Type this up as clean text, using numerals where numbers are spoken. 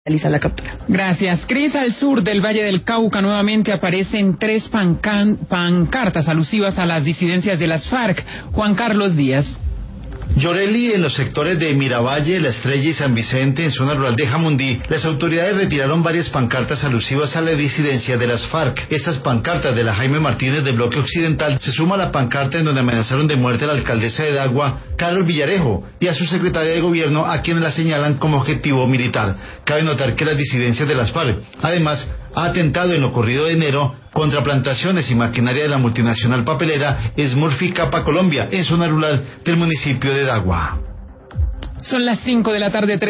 Realiza la captura. Gracias. Cris, al sur del Valle del Cauca nuevamente aparecen 3 pancartas alusivas a las disidencias de las FARC. Juan Carlos Díaz. Llorelli, en los sectores de Miravalle, La Estrella y San Vicente, en zona rural de Jamundí, las autoridades retiraron varias pancartas alusivas a la disidencia de las FARC. Estas pancartas de la Jaime Martínez del Bloque Occidental se suma a la pancarta en donde amenazaron de muerte a la alcaldesa de Dagua, Carol Villarejo, y a su secretaria de gobierno, a quienes la señalan como objetivo militar. Cabe notar que las disidencias de las FARC, además, ha atentado en lo corrido de enero contra plantaciones y maquinaria de la multinacional papelera Smurfy Capa Colombia, en zona rural del municipio de Dagua. Son las 5 de la tarde.